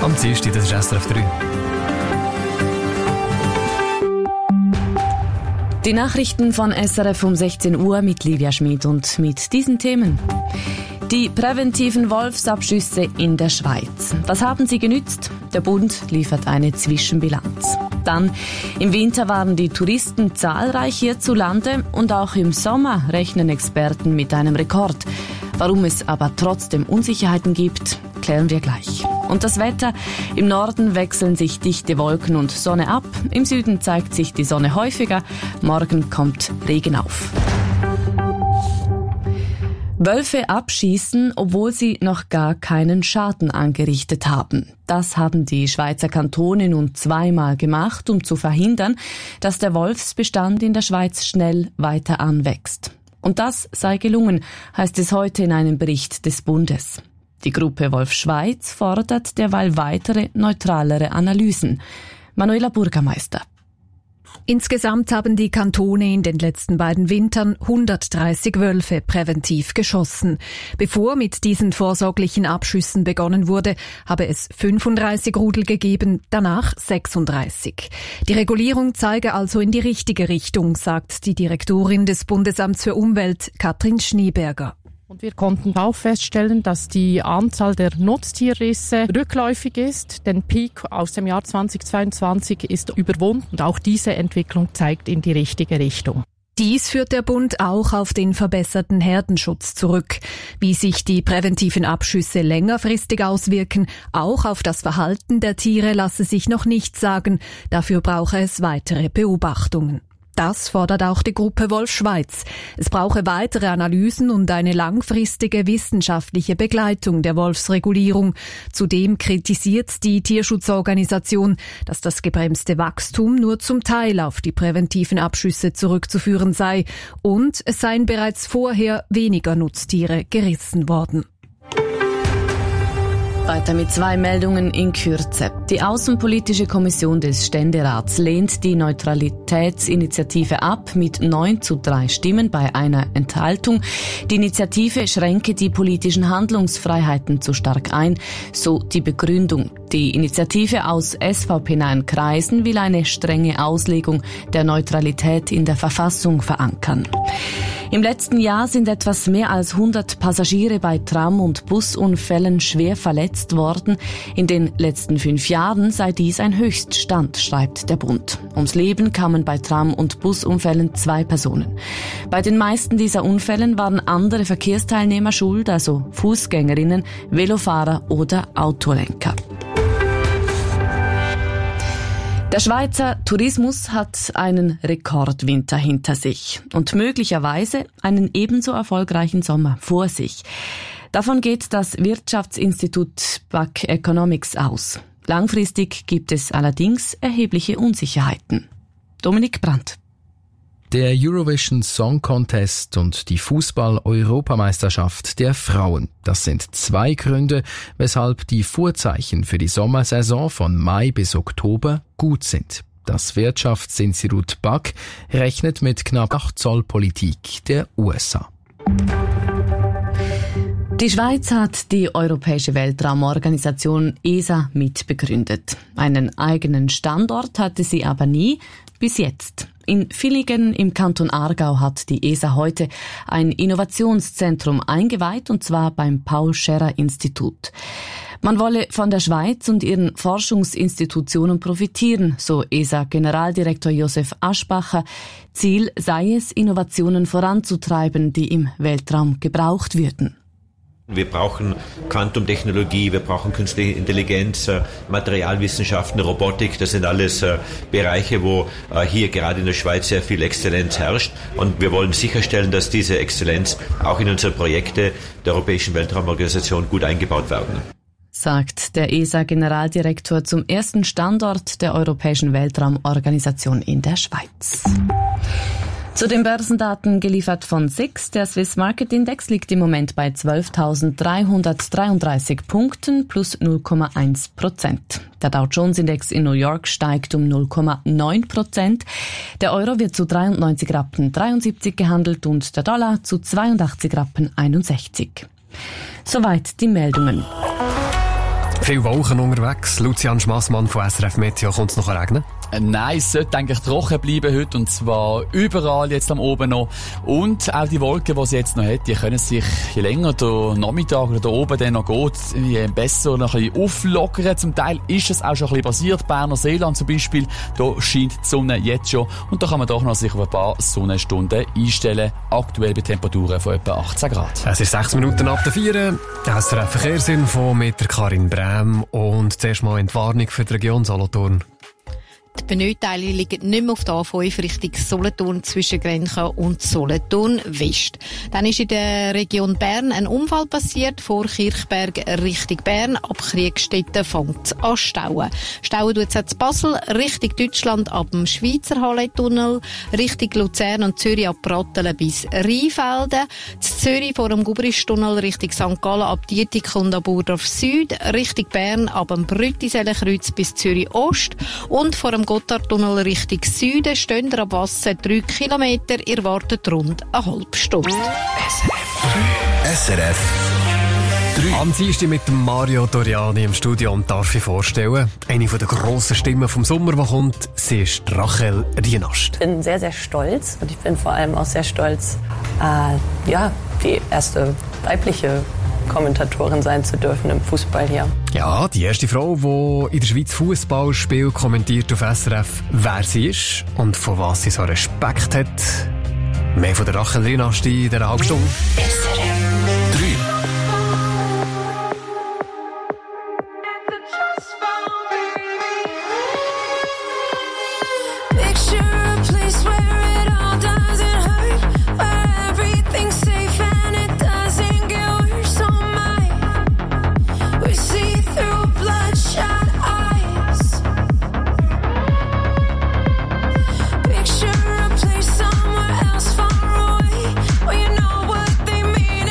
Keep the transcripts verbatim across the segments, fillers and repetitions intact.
Am Dienstag, das ist S R F drei. Die Nachrichten von S R F um sechzehn Uhr mit Livia Schmid und mit diesen Themen. Die präventiven Wolfsabschüsse in der Schweiz. Was haben sie genützt? Der Bund liefert eine Zwischenbilanz. Dann, im Winter waren die Touristen zahlreich hierzulande und auch im Sommer rechnen Experten mit einem Rekord. Warum es aber trotzdem Unsicherheiten gibt, klären wir gleich. Und das Wetter: Im Norden wechseln sich dichte Wolken und Sonne ab. Im Süden zeigt sich die Sonne häufiger. Morgen kommt Regen auf. Wölfe abschießen, obwohl sie noch gar keinen Schaden angerichtet haben. Das haben die Schweizer Kantone nun zweimal gemacht, um zu verhindern, dass der Wolfsbestand in der Schweiz schnell weiter anwächst. Und das sei gelungen, heißt es heute in einem Bericht des Bundes. Die Gruppe Wolf Schweiz fordert derweil weitere, neutralere Analysen. Manuela Bürgermeister. Insgesamt haben die Kantone in den letzten beiden Wintern hundertdreißig Wölfe präventiv geschossen. Bevor mit diesen vorsorglichen Abschüssen begonnen wurde, habe es fünfunddreißig Rudel gegeben, danach sechsunddreißig. Die Regulierung zeige also in die richtige Richtung, sagt die Direktorin des Bundesamts für Umwelt, Katrin Schneeberger. Und wir konnten auch feststellen, dass die Anzahl der Nutztierrisse rückläufig ist. Der Peak aus dem Jahr zweitausendzweiundzwanzig ist überwunden und auch diese Entwicklung zeigt in die richtige Richtung. Dies führt der Bund auch auf den verbesserten Herdenschutz zurück. Wie sich die präventiven Abschüsse längerfristig auswirken, auch auf das Verhalten der Tiere, lasse sich noch nicht sagen. Dafür brauche es weitere Beobachtungen. Das fordert auch die Gruppe Wolf Schweiz. Es brauche weitere Analysen und eine langfristige wissenschaftliche Begleitung der Wolfsregulierung. Zudem kritisiert die Tierschutzorganisation, dass das gebremste Wachstum nur zum Teil auf die präventiven Abschüsse zurückzuführen sei und es seien bereits vorher weniger Nutztiere gerissen worden. Weiter mit zwei Meldungen in Kürze. Die Außenpolitische Kommission des Ständerats lehnt die Neutralitätsinitiative ab mit neun zu drei Stimmen bei einer Enthaltung. Die Initiative schränke die politischen Handlungsfreiheiten zu stark ein, so die Begründung. Die Initiative aus S V P-nahen Kreisen will eine strenge Auslegung der Neutralität in der Verfassung verankern. Im letzten Jahr sind etwas mehr als hundert Passagiere bei Tram- und Busunfällen schwer verletzt worden. In den letzten fünf Jahren sei dies ein Höchststand, schreibt der Bund. Ums Leben kamen bei Tram- und Busunfällen zwei Personen. Bei den meisten dieser Unfällen waren andere Verkehrsteilnehmer schuld, also Fußgängerinnen, Velofahrer oder Autolenker. Der Schweizer Tourismus hat einen Rekordwinter hinter sich und möglicherweise einen ebenso erfolgreichen Sommer vor sich. Davon geht das Wirtschaftsinstitut B A C Economics aus. Langfristig gibt es allerdings erhebliche Unsicherheiten. Dominik Brandt. Der Eurovision Song Contest und die Fußball-Europameisterschaft der Frauen. Das sind zwei Gründe, weshalb die Vorzeichen für die Sommersaison von Mai bis Oktober gut sind. Das Wirtschaftsinstitut B A C rechnet mit knapp acht Zoll Politik der U S A. Die Schweiz hat die Europäische Weltraumorganisation E S A mitbegründet. Einen eigenen Standort hatte sie aber nie, bis jetzt. In Villingen im Kanton Aargau hat die E S A heute ein Innovationszentrum eingeweiht, und zwar beim Paul-Scherrer-Institut. Man wolle von der Schweiz und ihren Forschungsinstitutionen profitieren, so E S A-Generaldirektor Josef Aschbacher. Ziel sei es, Innovationen voranzutreiben, die im Weltraum gebraucht würden. Wir brauchen Quantumtechnologie, wir brauchen künstliche Intelligenz, Materialwissenschaften, Robotik. Das sind alles Bereiche, wo hier gerade in der Schweiz sehr viel Exzellenz herrscht. Und wir wollen sicherstellen, dass diese Exzellenz auch in unsere Projekte der Europäischen Weltraumorganisation gut eingebaut werden. Sagt der E S A-Generaldirektor zum ersten Standort der Europäischen Weltraumorganisation in der Schweiz. Zu den Börsendaten geliefert von S I X. Der Swiss Market Index liegt im Moment bei zwölftausenddreihundertdreiunddreißig Punkten plus null Komma eins Prozent. Der Dow Jones Index in New York steigt um null Komma neun Prozent. Der Euro wird zu dreiundneunzig Rappen dreiundsiebzig gehandelt und der Dollar zu zweiundachtzig Rappen einundsechzig. Soweit die Meldungen. Viel Wolken unterwegs. Lucian Schmassmann von S R F Meteo. Kommt es noch regnen? Nein, es sollte eigentlich trocken bleiben heute, und zwar überall jetzt am oben noch. Und auch die Wolken, die sie jetzt noch hat, die können sich, je länger der Nachmittag oder der oben dann noch geht, je besser noch ein bisschen auflockern. Zum Teil ist es auch schon ein bisschen passiert. Berner Seeland zum Beispiel, da scheint die Sonne jetzt schon, und da kann man doch noch sich auf ein paar Sonnenstunden einstellen. Aktuell bei Temperaturen von etwa achtzehn Grad. Es ist sechs Minuten ab der vier. S R F Verkehrsinfo mit der Karin Bräm. Und zuerst mal Entwarnung für die Region Solothurn. Die Benöteile liegen nicht mehr auf der A fünf Richtung Solothurn zwischen Grenchen und Solothurn West. Dann ist in der Region Bern ein Unfall passiert, vor Kirchberg Richtung Bern. Ab Kriegstetten fängt es an stauen. Stauen tut es auch zu Basel, Richtung Deutschland ab dem Schweizer Halletunnel, Richtung Luzern und Zürich ab Brattelen bis Rheinfelden. zu Zürich vor dem Gubristunnel Richtung Sankt Gallen ab Dietik und ab Burdorf Süd, Richtung Bern ab dem Brüttisellenkreuz bis Zürich Ost und vor dem Gotthardtunnel Richtung Süden stehen ihr ab Wassen drei Kilometer. Ihr wartet rund eine halbe Stunde. S R F drei. Am Dienstag mit dem Mario Doriani im Studio und darf ich vorstellen, eine der grossen Stimmen vom Sommer, die kommt, sie ist Rachel Rienast. Ich bin sehr, sehr stolz, und ich bin vor allem auch sehr stolz, äh, ja, die erste weibliche Kommentatorin sein zu dürfen im Fußball hier. Ja, die erste Frau, die in der Schweiz Fußballspiel kommentiert auf S R F, wer sie ist und von was sie so Respekt hat. Mehr von der Rachel Rienast in dieser halben Stunde. S R F drei. Picture a place somewhere else far away, where you know what they mean.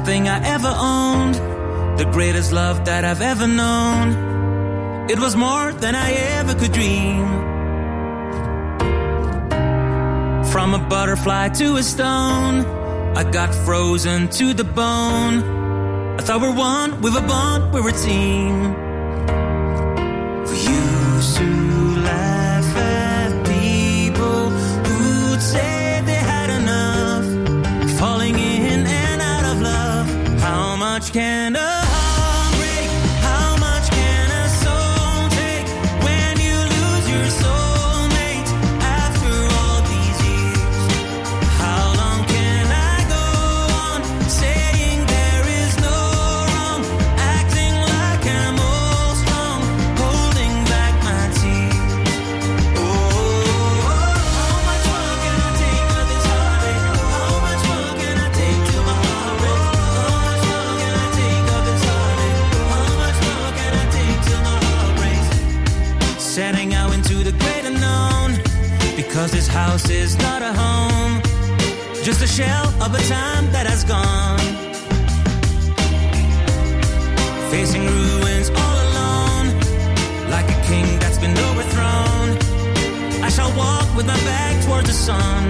best thing I ever owned, the greatest love that I've ever known. It was more than I ever could dream. From a butterfly to a stone, I got frozen to the bone. I thought we're one, with a bond, we're a team. We used to laugh at people who'd say they had enough, falling in and out of love. How much can a heart break? How much can a soul take when you lose your soulmate after all these years? How long can I go on saying there is no wrong, acting like I'm all strong, holding back my tears? Oh, how much more can I take of this heartache? How much more can I take till my heart breaks? How much more can I take of this heartache? How much more can I take till my heart breaks? Setting out into the great unknown, because this house is not a home, just a shell of a time that has gone. Facing ruins all alone, like a king that's been overthrown. I shall walk with my back towards the sun.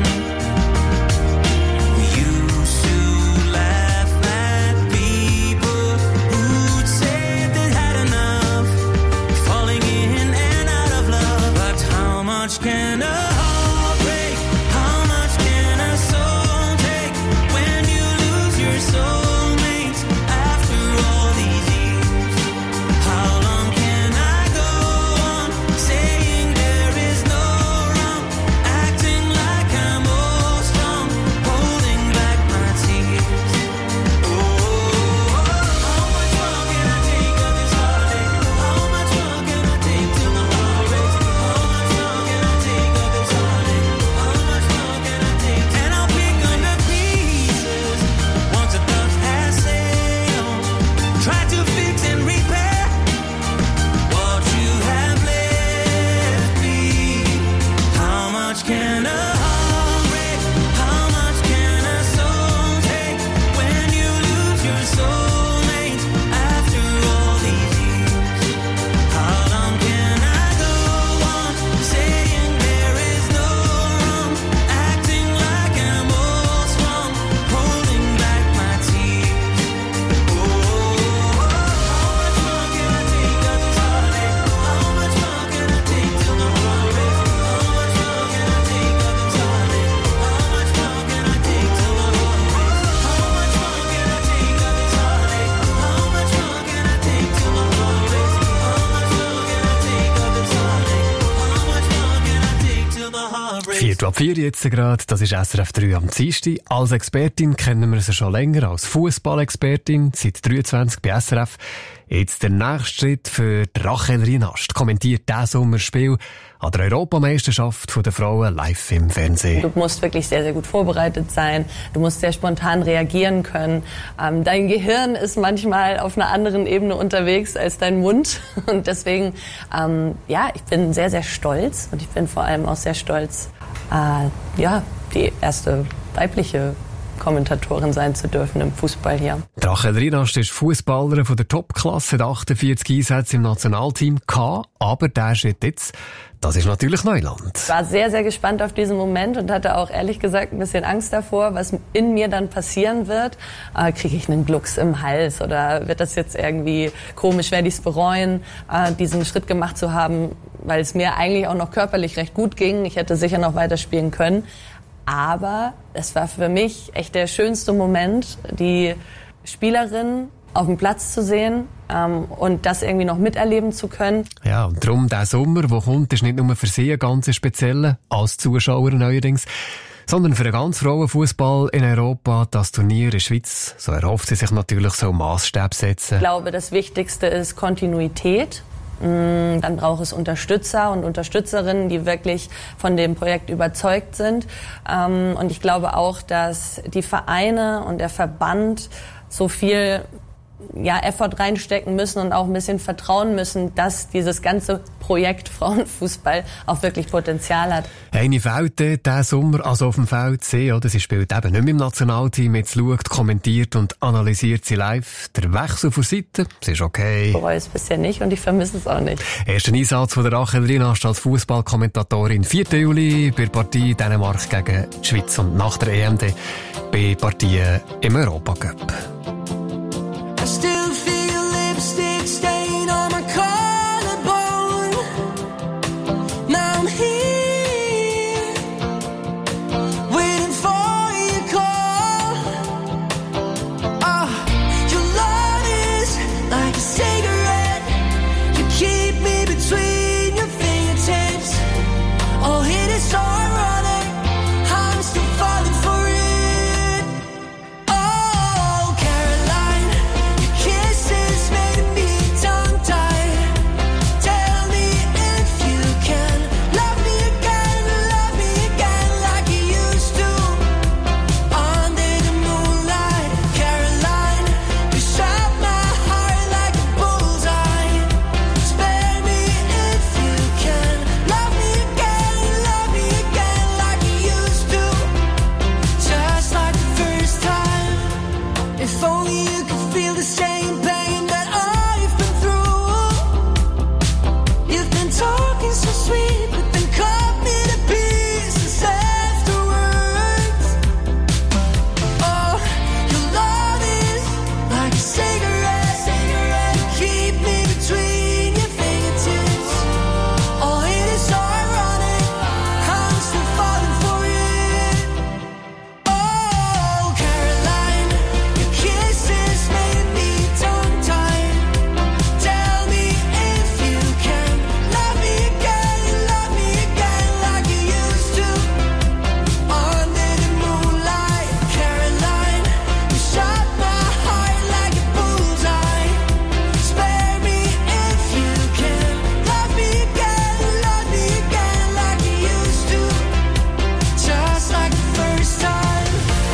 We used to laugh at people who'd say they had enough, falling in and out of love. But how much can a heart break? How much can a soul take when you lose your soulmate after all these years? How long can I go on saying there is no wrong, acting like I'm all strong, holding back my tears? Oh, how much more can I take of this heartache? How much more can I take till my heart breaks? How much more can I take of this heartache? How much more can I take? And I'll pick up the pieces once the dust has settled. Try to fix and repair what you have left me. How much can a heart break? How much can a soul take when you lose your soulmate after all these years? How long can I go on saying there is no wrong, acting like I'm all strong, holding back my tears? Oh, how much more can I take of this heartache? How much more can I take till my heart breaks? How much more can I take of this heartache? How much more can I take till my heart breaks? How much more can I take of this heartache? How much more can I take till my heart breaks? How much more can I take of this heartache? How much more can I take till my heart breaks? Vier ab vier jetzt gerade, das ist S R F drei am Dienstag. Als Expertin kennen wir sie schon länger, als Fußballexpertin, seit dreiundzwanzig bei S R F. Jetzt der nächste Schritt für Rachel Rienast. Kommentiert dieses Sommerspiel an der Europameisterschaft der Frauen live im Fernsehen. Du musst wirklich sehr, sehr gut vorbereitet sein. Du musst sehr spontan reagieren können. Ähm, dein Gehirn ist manchmal auf einer anderen Ebene unterwegs als dein Mund. Und deswegen, ähm, ja, ich bin sehr, sehr stolz. Und ich bin vor allem auch sehr stolz, äh, ja, die erste weibliche Kommentatorin sein zu dürfen im Fußball hier. Rachel Rienast ist Fußballerin von der Topklasse, hat achtundvierzig Einsätze im Nationalteam gehabt, aber der Schritt jetzt, das ist natürlich Neuland. Ich war sehr, sehr gespannt auf diesen Moment und hatte auch ehrlich gesagt ein bisschen Angst davor, was in mir dann passieren wird. Äh, kriege ich einen Glucks im Hals oder wird das jetzt irgendwie komisch, werde ich es bereuen, äh, diesen Schritt gemacht zu haben, weil es mir eigentlich auch noch körperlich recht gut ging. Ich hätte sicher noch weiterspielen können. Aber es war für mich echt der schönste Moment, die Spielerin auf dem Platz zu sehen ähm, und das irgendwie noch miterleben zu können. Ja, und darum der Sommer, der kommt, ist nicht nur für sie ein ganz spezieller, als Zuschauer neuerdings, sondern für den ganzen Frauenfußball in Europa, das Turnier in der Schweiz, so erhofft sie sich natürlich so Maßstab setzen. Ich glaube, das Wichtigste ist Kontinuität. Dann braucht es Unterstützer und Unterstützerinnen, die wirklich von dem Projekt überzeugt sind. Und ich glaube auch, dass die Vereine und der Verband so viel ja, Effort reinstecken müssen und auch ein bisschen vertrauen müssen, dass dieses ganze Projekt Frauenfußball auch wirklich Potenzial hat. Eine fehlt diesen Sommer also auf dem Feld sehen, oder? Sie spielt eben nicht mehr im Nationalteam. Jetzt schaut, kommentiert und analysiert sie live. Der Wechsel von Seite, es ist okay. Ich bereue es bisher nicht und ich vermisse es auch nicht. Erster Einsatz von der Rachel Lienast als Fußballkommentatorin. vierten Juli bei der Partie Dänemark gegen die Schweiz und nach der E M D bei Partien im Europacup. I still feel lipstick stain on my collarbone. Now I'm here, waiting for your call. Ah, your love is like a cigarette. You keep me between your fingertips. Oh, it is ironic, I'm still falling for it. Oh, Caroline, your kisses made me tongue-tied. Tell me if you can love me again, love me again like you used to. Under the moonlight, Caroline, you shot my heart like a bullseye. Spare me if you can love me again, love me again like you used to. Just like the first time. If only you could feel the same pain that I've been through. You've been talking so sweet, but then cut me to pieces afterwards. Oh, your love is like a cigarette, cigarette. Keep me between your fingertips. Oh, it is ironic, I'm still falling for it. Oh, Caroline, your kisses made me tongue-tied. Tell me if you can love me again, love me again like you used to. Under the moonlight, Caroline, you shot my heart like a bullseye. Spare me if you can love me again, love me again like you used to. Just like the first time.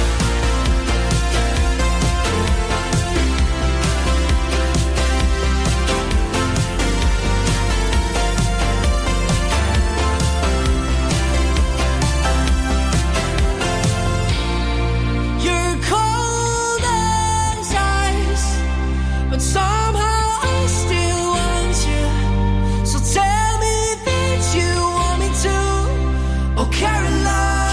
You're cold as ice, but somehow I still want you. So tell me that you want me to. Oh, Caroline.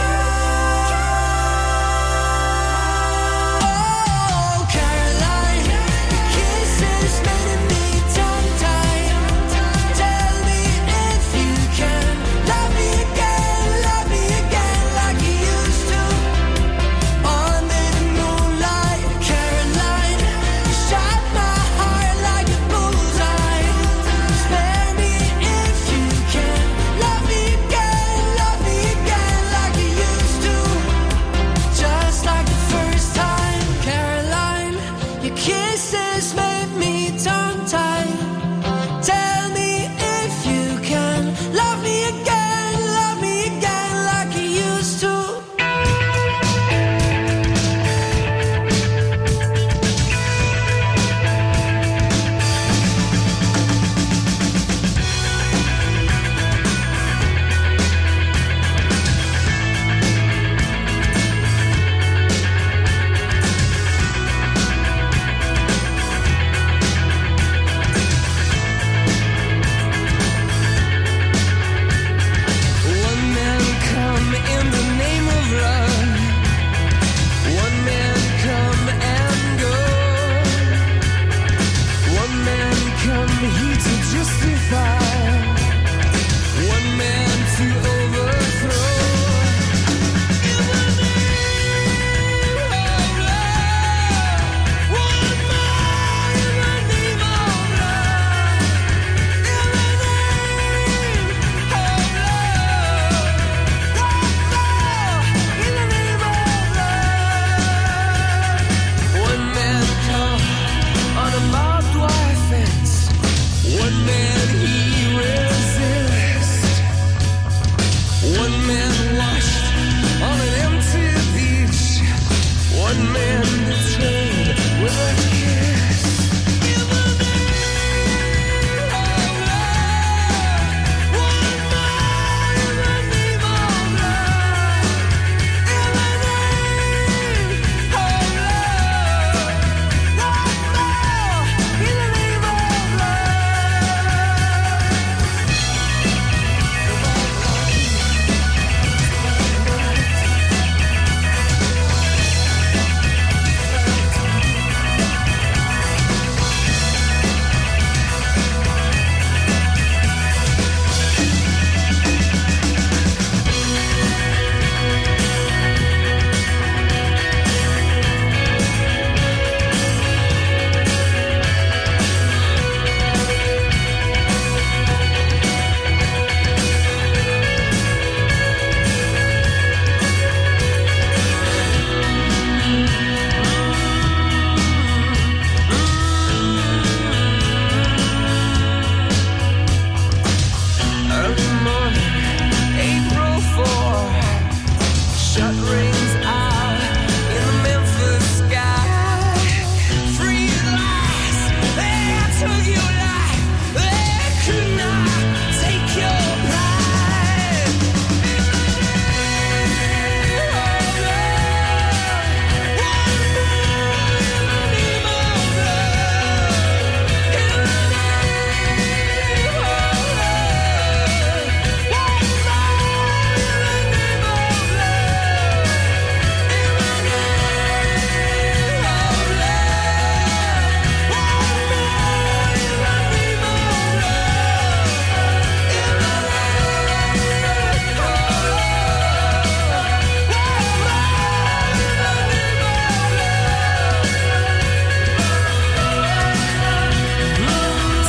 Oh, Caroline, your kisses made me tongue-tied. Tell me if you can love me again, love me again like you used to. Under the moonlight, Caroline, you shot my heart like a bullseye. Spare me if you can love me again, love me again like you used to. Just like the first time, Caroline, your kisses made me tongue-tied. Tell me if you can love me again, love me again like you used to.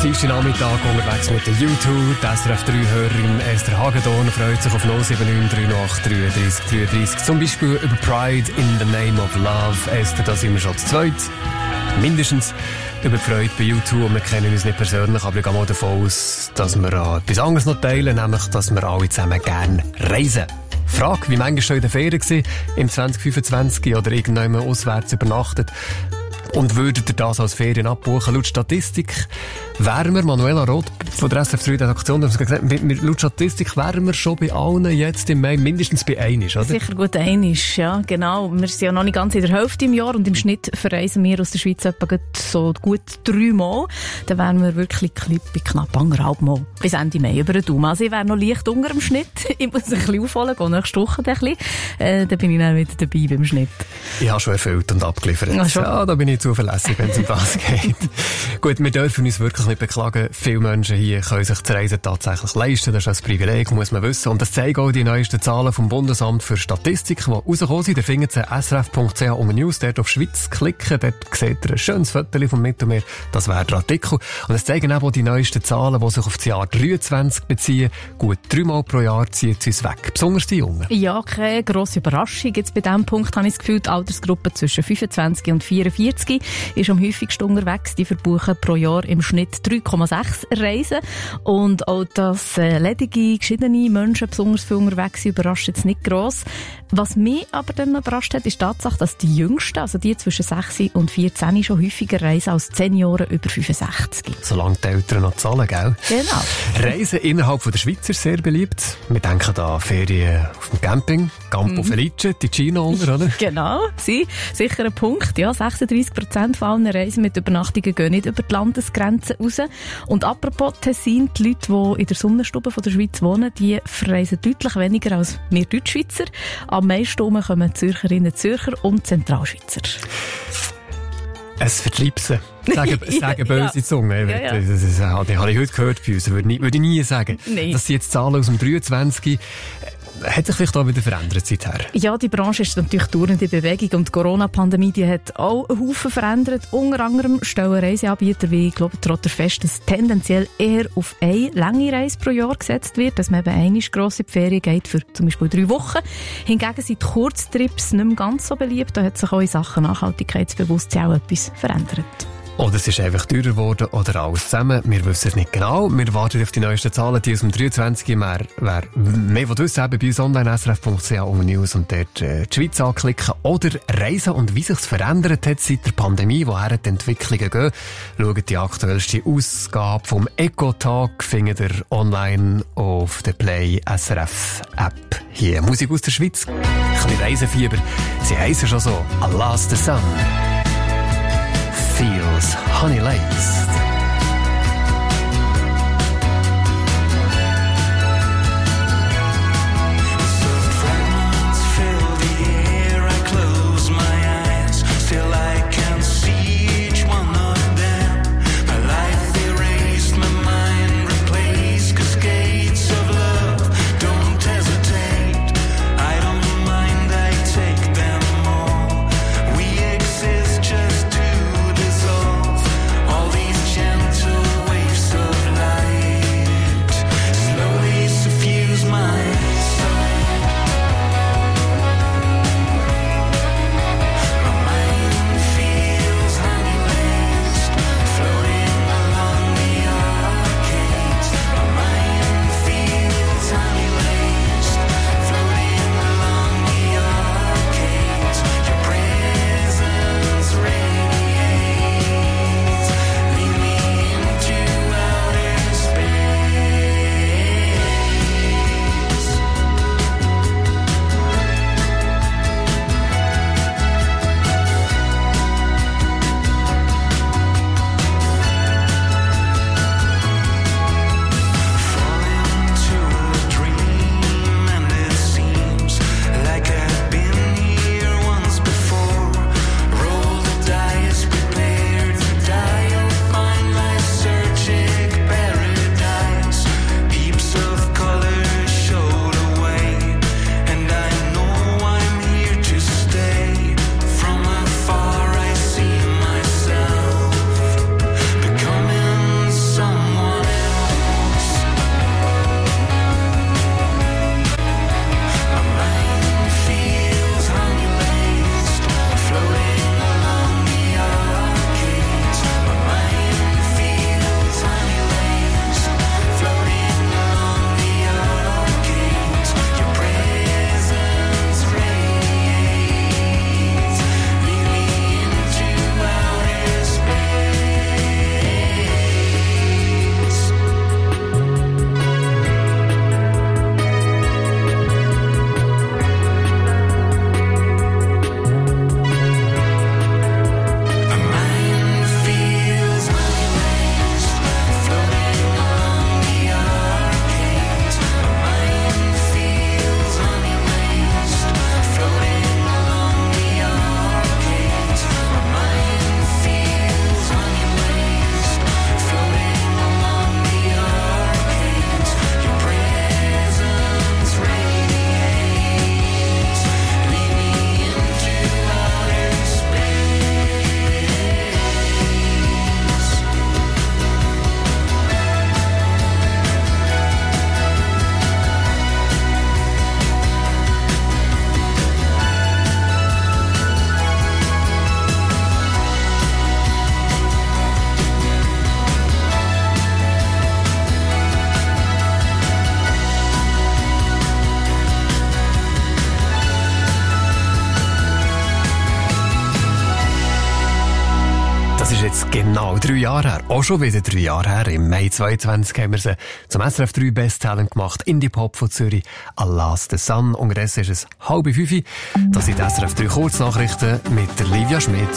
Dienstagnachmittag unterwegs mit der U zwei. Die S R F drei Hörerin Esther Hagedorn freut sich auf null sieben neun drei null acht drei drei drei drei. Zum Beispiel über Pride in the Name of Love. Esther, da sind wir schon zu zweit. Mindestens über die Freude bei U zwei. Und wir kennen uns nicht persönlich, aber ich gehe mal davon aus, dass wir auch etwas anderes noch teilen, nämlich, dass wir alle zusammen gerne reisen. Frage, wie manchmal schon in der Ferien war, im zwanzig fünfundzwanzig oder irgendwann auswärts übernachtet. Und würdet ihr das als Ferien abbuchen? Laut Statistik wären wir, Manuela Roth von der S R F drei Redaktion, haben gesagt, laut Statistik wären wir schon bei allen jetzt im Mai mindestens bei einisch, oder? Sicher gut einisch, ja, genau. Wir sind ja noch nicht ganz in der Hälfte im Jahr und im Schnitt verreisen wir aus der Schweiz etwa so gut dreimal. Dann wären wir wirklich klipp bei knapp anderthalb Mal bis Ende Mai über den Daumen. Also ich wäre noch leicht unter dem Schnitt. Ich muss ein bisschen aufholen, gehe nächste Woche ein bisschen. Äh, dann bin ich dann wieder dabei beim Schnitt. Ich habe schon erfüllt und abgeliefert. Ja, schon. Ja, da bin ich zuverlässig, wenn es um das geht. Gut, wir dürfen uns wirklich nicht beklagen. Viele Menschen hier können sich das Reisen tatsächlich leisten. Das ist ein Privileg, muss man wissen. Und das zeigen auch die neuesten Zahlen vom Bundesamt für Statistik, die rausgekommen sind. Da findet ihr s r f punkt c h um News. Dort auf Schweiz klicken. Dort seht ihr ein schönes Foto vom Mittelmeer. Das wäre der Artikel. Und es zeigen auch die neuesten Zahlen, die sich auf das Jahr dreiundzwanzig beziehen. Gut dreimal pro Jahr zieht sie es weg. Besonders die Jungen. Ja, keine grosse Überraschung. Jetzt bei diesem Punkt habe ich das Gefühl, die Altersgruppe zwischen fünfundzwanzig und vierundvierzig ist am häufigsten unterwegs. Die verbuchen pro Jahr im Schnitt drei Komma sechs Reisen. Und auch, dass äh, ledige, geschiedene Menschen besonders viel unterwegs sind, überrascht jetzt nicht gross. Was mich aber dann überrascht hat, ist die Tatsache, dass die Jüngsten, also die zwischen sechs und vierzehn, schon häufiger reisen als Senioren über fünfundsechzig. Solange die Eltern noch zahlen, gell? Genau. Reisen innerhalb von der Schweiz ist sehr beliebt. Wir denken da Ferien auf dem Camping, Campo mhm. Felice, Ticino unter, oder? Genau, sie, sicher ein Punkt. Ja, sechsunddreissig Prozent von allen Reisen mit Übernachtungen gehen nicht über die Landesgrenzen raus. Und apropos Tessin, die Leute, die in der Sonnenstube von der Schweiz wohnen, die verreisen deutlich weniger als wir Deutschschweizer. Am meisten kommen Zürcherinnen, Zürcher und Zentralschweizer. Es vertreibt sie. Sagen, sagen böse ja. Zungen. Ja, ja. Das, das, das, das habe ich heute gehört bei uns. Würde ich, würde ich nie sagen. Nein. Das sind jetzt Zahlen aus dem dreiundzwanzig. Hat sich vielleicht auch wieder verändert seither? Ja, die Branche ist natürlich dauernd in Bewegung und die Corona-Pandemie die hat auch einen Haufen verändert. Unter anderem stellen Reiseanbieter wie Globetrotter fest, dass tendenziell eher auf eine lange Reise pro Jahr gesetzt wird, dass man eben einmal grosse Ferien geht für zum Beispiel drei Wochen. Hingegen sind die Kurztrips nicht mehr ganz so beliebt. Da hat sich auch in Sachen Nachhaltigkeitsbewusstsein auch etwas verändert. Oder es ist einfach teurer geworden oder alles zusammen. Wir wissen es nicht genau. Wir warten auf die neuesten Zahlen, die aus dem dreiundzwanzig. Wer, wer mehr wissen will, bei uns online s r f punkt c h um News und dort äh, die Schweiz anklicken. Oder reisen und wie sich es verändert hat seit der Pandemie, woher die Entwicklungen gehen. Schaut die aktuellste Ausgabe vom Eco-Tag, findet ihr online auf der Play S R F App. Hier Musik aus der Schweiz. Ein bisschen Reisefieber. Sie heissen schon so. Alas the Sun. Feels honey laced. All these Genau drei Jahre her. Auch schon wieder drei Jahre her. Im Mai zweitausendzweiundzwanzig haben wir sie zum S R F drei Best Talent gemacht. Indie-Pop von Zürich. Alas the Sun. Unterdessen ist es halb fünf. Das sind die S R F drei Kurznachrichten mit der Livia Schmidt.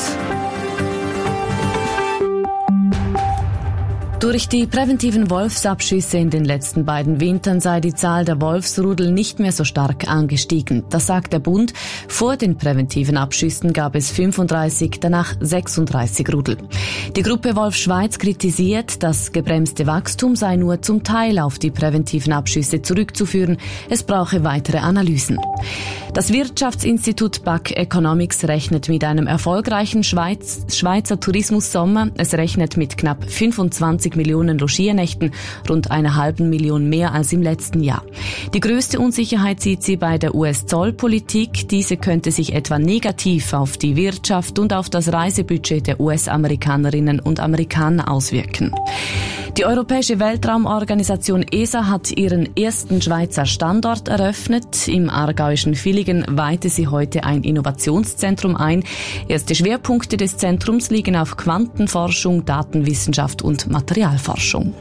Durch die präventiven Wolfsabschüsse in den letzten beiden Wintern sei die Zahl der Wolfsrudel nicht mehr so stark angestiegen. Das sagt der Bund. Vor den präventiven Abschüssen gab es fünfunddreißig, danach sechsunddreißig Rudel. Die Gruppe Wolf Schweiz kritisiert, das gebremste Wachstum sei nur zum Teil auf die präventiven Abschüsse zurückzuführen. Es brauche weitere Analysen. Das Wirtschaftsinstitut B A C Economics rechnet mit einem erfolgreichen Schweiz, Schweizer Tourismussommer. Es rechnet mit knapp fünfundzwanzig Millionen Logiernächten, rund einer halben Million mehr als im letzten Jahr. Die größte Unsicherheit sieht sie bei der U S-Zollpolitik. Diese könnte sich etwa negativ auf die Wirtschaft und auf das Reisebudget der U S-Amerikanerinnen und Amerikaner auswirken. Die Europäische Weltraumorganisation E S A hat ihren ersten Schweizer Standort eröffnet. Im aargauischen Villingen weihte sie heute ein Innovationszentrum ein. Erste Schwerpunkte des Zentrums liegen auf Quantenforschung, Datenwissenschaft und Materialforschung.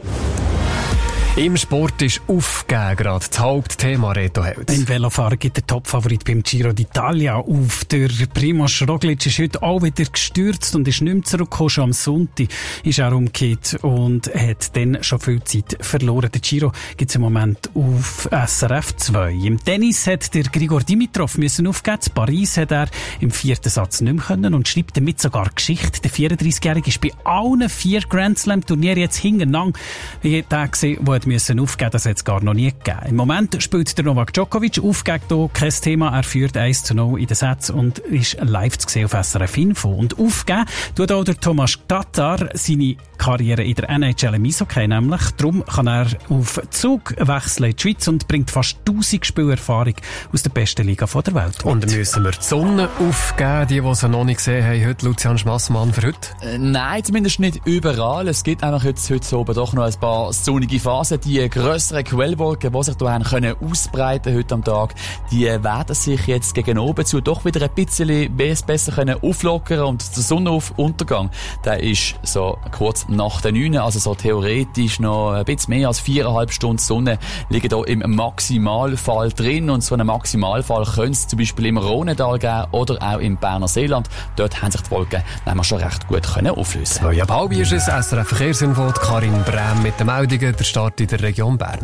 Im Sport ist Aufgeben gerade das Hauptthema, Reto Held. Im Velofahrer gibt der Topfavorit beim Giro d'Italia auf. Der Primož Roglič ist heute auch wieder gestürzt und ist nicht mehr zurückgekommen. Schon am Sonntag ist er umgekehrt und hat dann schon viel Zeit verloren. Der Giro gibt es im Moment auf S R F zwei. Im Tennis hat der Grigor Dimitrov müssen aufgeben. In Paris hat er im vierten Satz nicht mehr können und schreibt damit sogar Geschichte. Der vierunddreißigjährige ist bei allen vier Grand Slam Turnieren jetzt hintereinander wie der gesehen, wo er müssen aufgeben, das hat es gar noch nie gegeben. Im Moment spielt der Novak Djokovic, aufgeben hier kein Thema, er führt eins zu null in den Sätzen und ist live zu sehen auf S R F Info. Und aufgeben tut auch der Tomáš Tatar seine Karriere in der N H L im Eishockey nämlich. Darum kann er auf Zug wechseln in die Schweiz und bringt fast tausend Spielerfahrung aus der besten Liga der Welt. Und müssen wir die Sonne aufgeben, die, die sie noch nicht gesehen haben, heute Lucian Schmassmann für heute? Äh, nein, zumindest nicht überall. Es gibt einfach jetzt, heute oben doch noch ein paar sonnige Phasen. Die grösseren Quellwolken, die sich hier haben können ausbreiten heute am Tag, die werden sich jetzt gegen oben zu doch wieder ein bisschen besser können auflockern und der Sonnenuntergang, der ist so kurz nach der neun, also so theoretisch noch ein bisschen mehr als viereinhalb Stunden Sonne liegen hier im Maximalfall drin und so einen Maximalfall könnte es zum Beispiel im Rhonedal geben oder auch im Berner Seeland. Dort haben sich die Wolken nämlich schon recht gut können auflösen. Ja, ab halb ist es S R F Verkehrsinfo, Karin Brem mit den Meldungen, der Start in der Region Bern.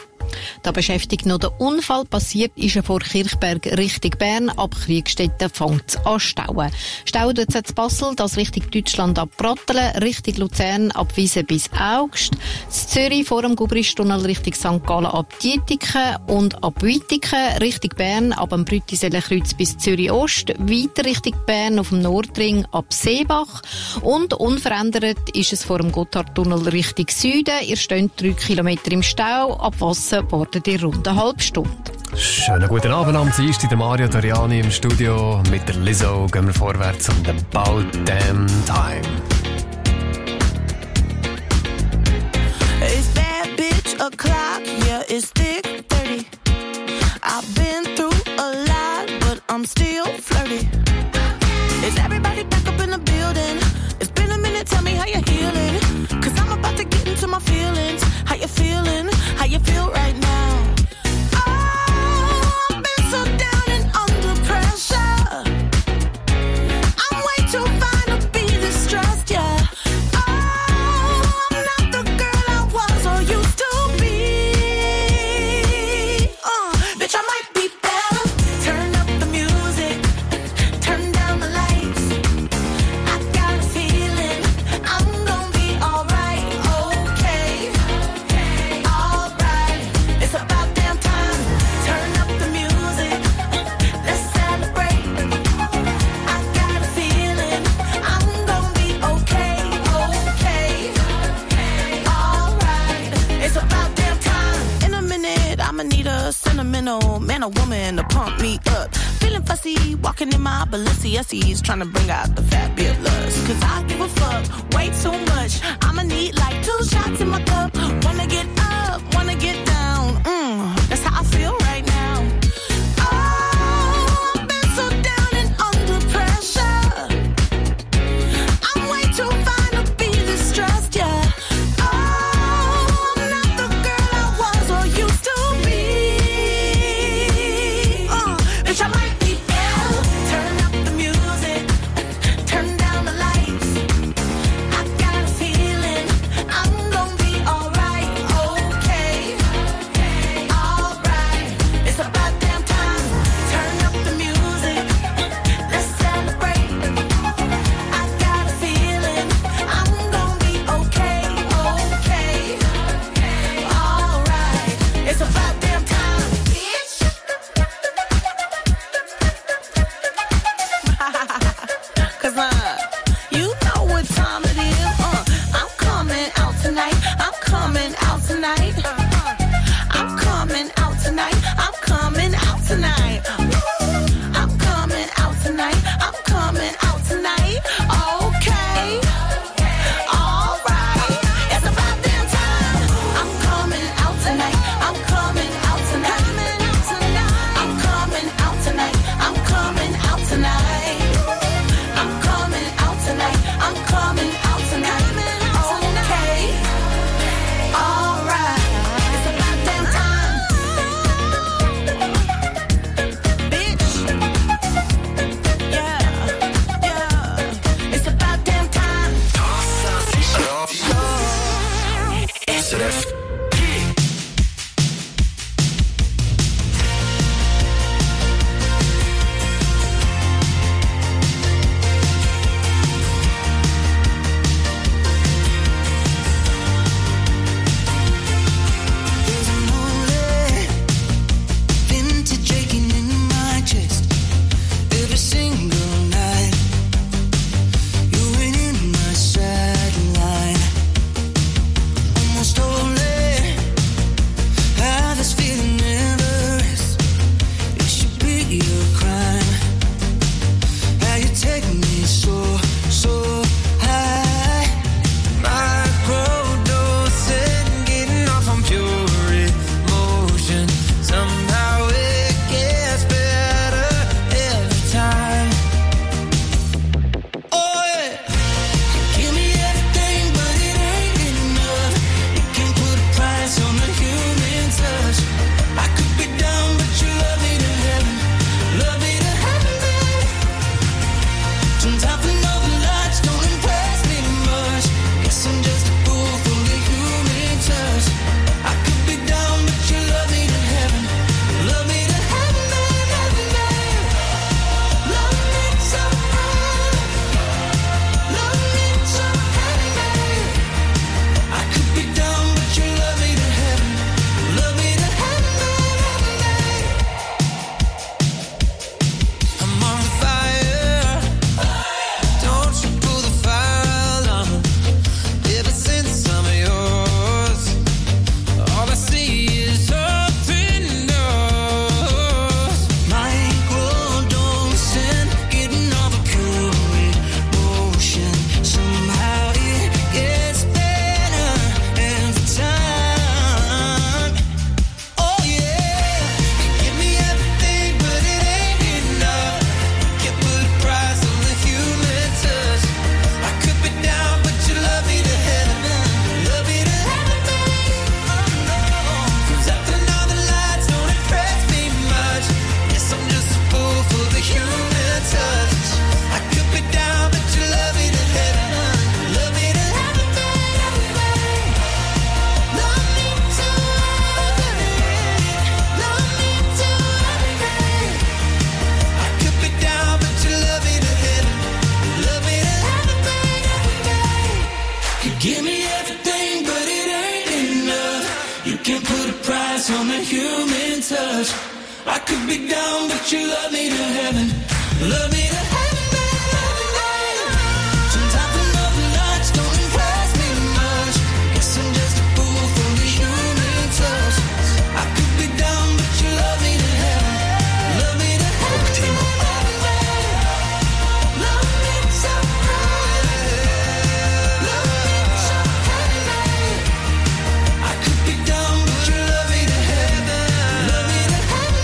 Da beschäftigt noch der Unfall. Passiert ist er vor Kirchberg Richtung Bern. Ab Kriegstetten fängt es an stauen. Stauen tut es jetzt Basel, das Richtung Deutschland ab Brattelen, Richtung Luzern ab Wiesen bis Augst. Das Zürich vor dem Gubristunnel Richtung Sankt Gallen ab Dietiken und ab Wittiken, Richtung Bern ab dem Brütiseler-Kreuz bis Zürich Ost, weiter Richtung Bern auf dem Nordring ab Seebach und unverändert ist es vor dem Gotthardtunnel Richtung Süden. Ihr steht drei Kilometer im Stau, ab Wasser wartet ihr rund eine halbe Stunde. Schönen guten Abend am Dienstag, der Mario Doriani im Studio. Mit der Lizzo gehen wir vorwärts und About Damn Time. It's bad bitch o'clock, yeah, it's thick thirty. I've been through a lot, but I'm still flirty. Is everybody back up in the building? It's been a minute, tell me how you're healing. Cause I'm about to get into my feelings. How you feeling? How you feel right now? Oh, I've been so down and under pressure. I'm way too fine to be distressed, yeah. Oh, I'm not the girl I was or used to be. Uh, bitch, I might be better. Turn up the music, turn down the lights. I got a feeling I'm gonna be alright, okay, alright. It's about damn time. Turn up the music, let's celebrate. I got a feeling I'm gonna be okay, okay, alright. It's about damn time. In a minute, I'ma need a sentimental man or woman to pump me up. Feeling fussy, walking in my Balenciennes, trying to bring out the fat bit lust. Cause I give a fuck way too much. I'ma need like two shots in my cup. Wanna get up, wanna get down. Mm, that's how I feel right now. Oh, I've been so down and under pressure. I'm way too fine to be tonight. I'm coming out tonight. I'm coming out tonight. I'm coming out tonight. I'm coming out tonight. Okay. All right. It's about damn time. I'm coming out tonight. I'm coming out tonight. I'm coming out tonight. I'm coming out tonight. I'm coming out tonight. I'm coming out tonight. Okay. All right. It's about damn time. Bitch. Yeah. Yeah. It's about damn time. S R F There's a moonlit vintage aching in my chest every single night. You ain't in my sideline. Almost holy. How this feeling never rests. It should be a crime. How you take me so, so high. Microdosing, getting off on pure emotion. Somehow it gets better every time. Oh yeah. Give me everything, but it ain't enough. You can't put a price on the human touch. I could be down, but you love me to heaven. Love me to heaven, babe. Sometimes the northern lights don't impress me much. Guess I'm just a fool for the human touch. I could be down, but you love me to heaven. Love me to heaven, babe, heaven, babe. Love me so high. Love me so heaven, babe. I could be down, but you love me to heaven. Love me to heaven, babe, heaven, babe. I'm on fire. Don't you pull the fire alarm. Ever since I'm yours, all I see is open doors. Microdosing, getting all the pure emotion. Somehow it gets better every time. Oh yeah, give me everything, but it ain't enough. Can't put a price on the human touch. I could be down, but you love me to heaven. Love me to heaven, babe. Oh no. 'Cause after all the lights don't impress me much. Guess I'm just a fool for the human touch. I could be down, but you love me to heaven. Love me to heaven, babe. Love me to heaven. Love me to heaven, babe. I could be down, but you love me to heaven. Love me to heaven, babe. You give me everything, but it ain't enough. You can't put a price on the human touch. I could be down, but you love me to heaven. Love me to heaven, babe. Sometimes the northern lights don't impress me much. Guess I'm just a fool for the human touch. I could be down, but you love me to heaven. Love me to heaven, babe. Love me so high. Love me so high, babe. I could be down, but you love me to heaven. Love me to heaven,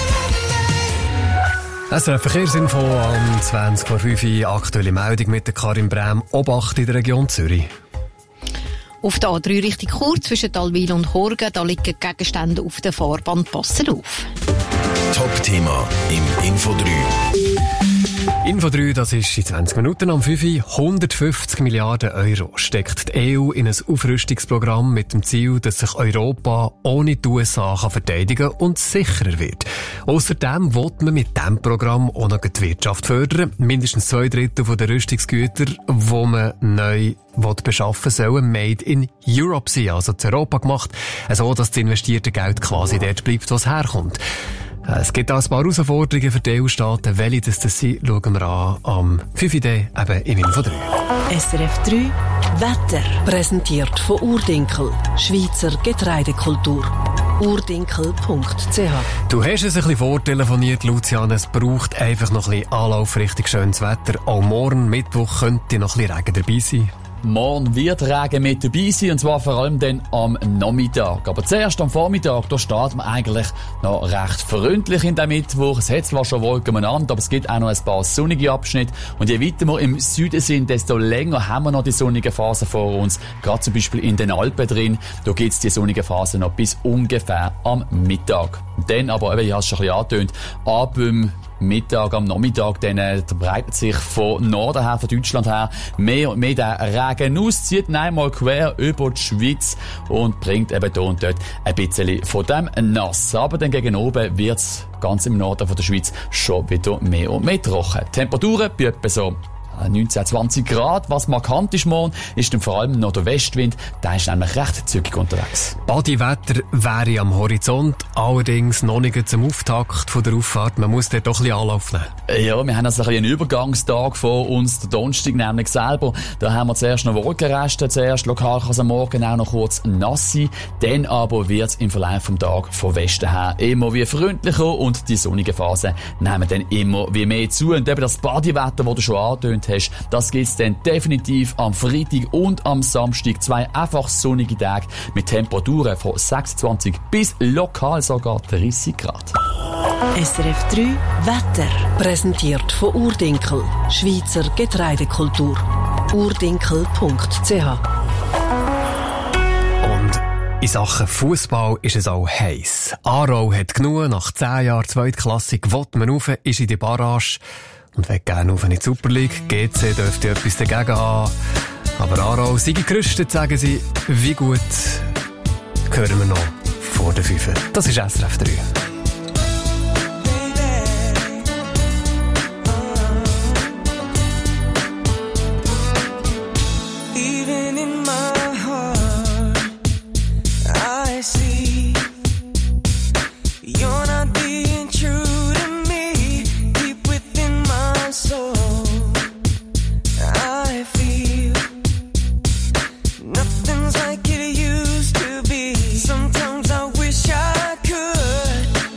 babe. S R F Verkehrsinfo am zwanzig vor fünf Uhr. Aktuelle Meldung mit der Karin Brem. Obacht in der Region Zürich. Auf der A drei Richtung Chur zwischen Talwil und Horgen, da liegen Gegenstände auf der Fahrbahn. Passen auf. Top-Thema im Info drei. Info drei, das ist in zwanzig Minuten am fünf Uhr. hundertfünfzig Milliarden Euro steckt die E U in ein Aufrüstungsprogramm mit dem Ziel, dass sich Europa ohne die U S A kann verteidigen und sicherer wird. Außerdem will man mit diesem Programm auch noch die Wirtschaft fördern. Mindestens zwei Drittel der Rüstungsgüter, die man neu beschaffen sollen, made in Europe sein, also in Europa gemacht, so dass das investierte Geld quasi dort bleibt, wo es herkommt. Es gibt auch ein paar Herausforderungen für die E U-Staaten. Welche das, das sind, schauen wir an am fünf Uhr eben im Info drei. S R F drei Wetter. Präsentiert von Urdinkel, Schweizer Getreidekultur. urdinkel punkt c h. Du hast es ein bisschen vortelefoniert, Lucian. Es braucht einfach noch ein bisschen Anlauf, richtig schönes Wetter. Auch morgen, Mittwoch, könnte noch ein bisschen Regen dabei sein. Morgen wird Regen mit dabei sein, und zwar vor allem dann am Nachmittag. Aber zuerst am Vormittag, da steht man eigentlich noch recht freundlich in dem Mittwoch. Es hat zwar schon Wolken umeinander, aber es gibt auch noch ein paar sonnige Abschnitte. Und je weiter wir im Süden sind, desto länger haben wir noch die sonnigen Phasen vor uns. Gerade zum Beispiel in den Alpen drin, da gibt es die sonnigen Phasen noch bis ungefähr am Mittag. Und dann aber, wie ich es schon ein bisschen angetönt, ab dem Mittag, am Nachmittag, dann äh, breitet sich von Norden her, von Deutschland her, mehr und mehr der Regen aus, zieht einmal quer über die Schweiz und bringt eben hier und dort ein bisschen von dem nass. Aber dann gegen oben wird es ganz im Norden von der Schweiz schon wieder mehr und mehr trocken. Temperaturen bei etwa so neunzehn, zwanzig Grad. Was markant ist morgen, ist dann vor allem noch der Westwind. Der ist nämlich recht zügig unterwegs. Badiwetter wäre am Horizont, allerdings noch nicht zum Auftakt von der Auffahrt. Man muss dort doch ein bisschen Anlauf nehmen. Ja, wir haben also einen Übergangstag vor uns, der Donnerstag nämlich selber. Da haben wir zuerst noch Wolkenreste, zuerst lokal kann es am Morgen auch noch kurz nass sein. Dann aber wird es im Verlauf des Tages von Westen her immer wie freundlicher und die sonnigen Phasen nehmen dann immer wie mehr zu. Und eben das Badiwetter, das du schon angetönt hast, das gibt's dann definitiv am Freitag und am Samstag. Zwei einfach sonnige Tage mit Temperaturen von sechsundzwanzig bis lokal sogar dreißig Grad. S R F drei Wetter. Präsentiert von Urdinkel, Schweizer Getreidekultur. urdinkel punkt c h. Und in Sachen Fußball ist es auch heiß. Aarau hat genug, nach zehn Jahren Zweitklassik will man rauf, ist in die Barrage und will gerne rauf in die Super League. G C dürfte etwas dagegen haben. Aber Aarau sei gerüstet, sagen sie. Wie gut hören wir noch vor der fünf. Das ist S R F drei. Nothing's like it used to be. Sometimes I wish I could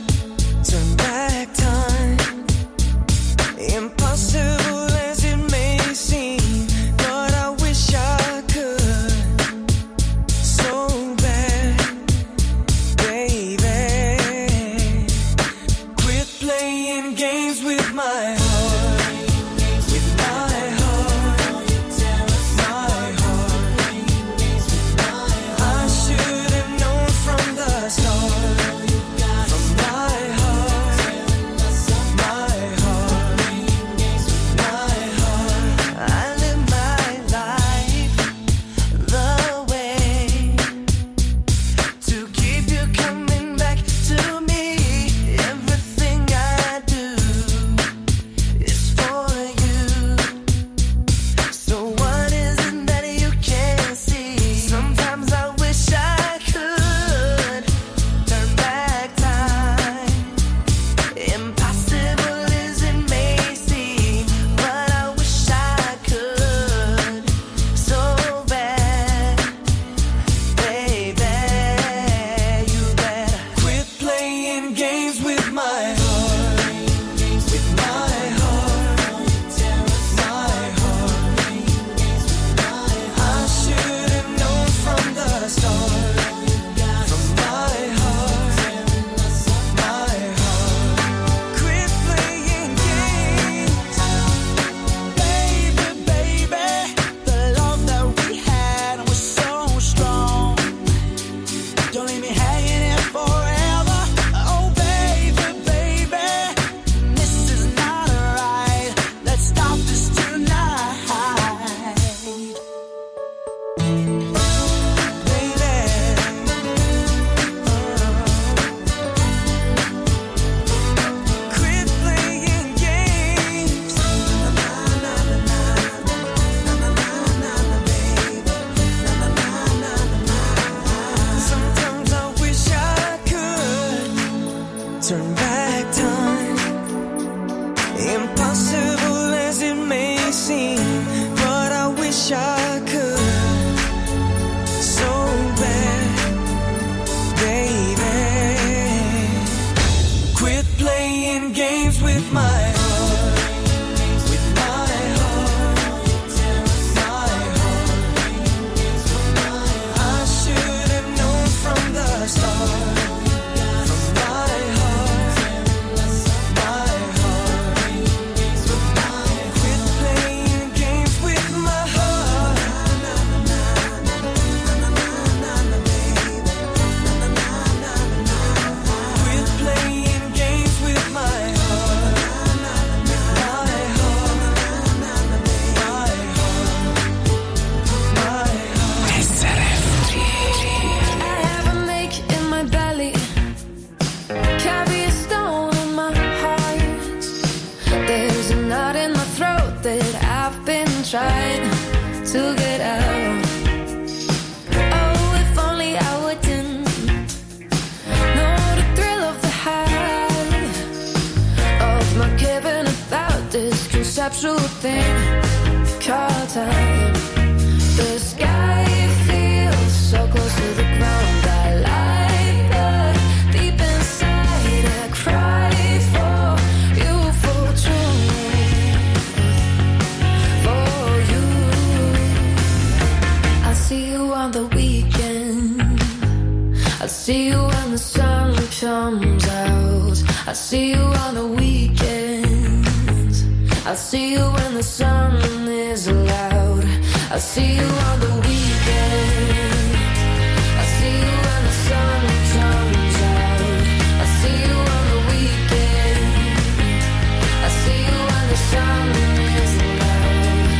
on the weekend. I'll see you when the sun comes out. I'll see you on the weekend. I'll see you when the sun is loud. I'll see you on the weekend. I'll see you when the sun comes out. I'll see you on the weekend. I'll see you when the sun is loud.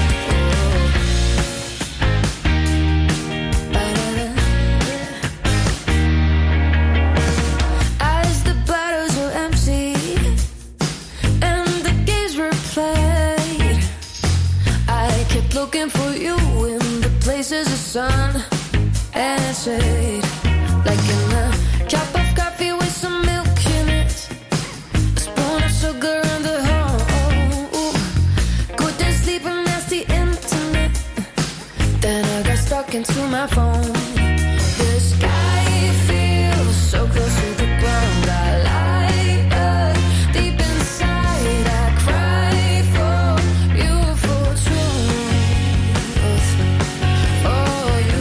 Oh. As the bottles were empty and the games were played, I kept looking for you in the places of sun and shade. Like in a cup of coffee with some milk in it, a spoon of sugar in the hole. Couldn't sleep on nasty internet. Then I got stuck into my phone. The sky feels so close to the ground. I light up deep inside. I cry for you, for truth, for you.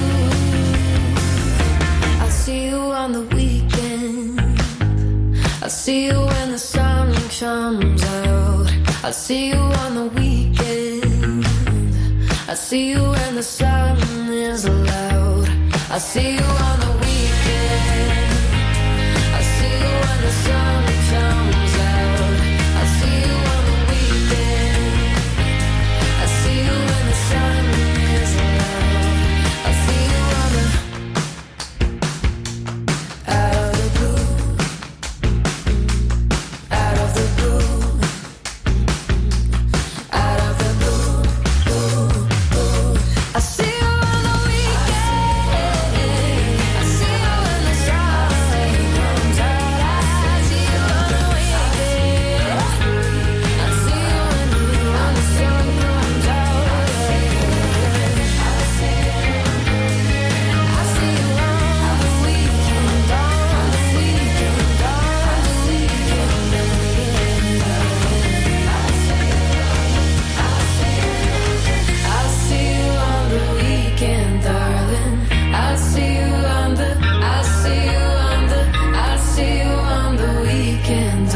I'll see you on the weekend. I'll see you when the sun comes out. I'll see you on the weekend. I'll see you when the sun is loud. I'll see you on the weekend. I'll see you when the sun comes out. I'll see you on the weekend. I'll see you when the sun is loud. I'll see you on the out of the blue, out of the blue, out of the blue, blue, blue. I see you on the weekend. I see you when the sun comes out. I see you on the weekend. I see you when the sun comes out. I see you on the weekend, on the weekend, on the I'll see you on the weekend, darling. I'll see you on the, I'll see you on the, I'll see you on the weekend,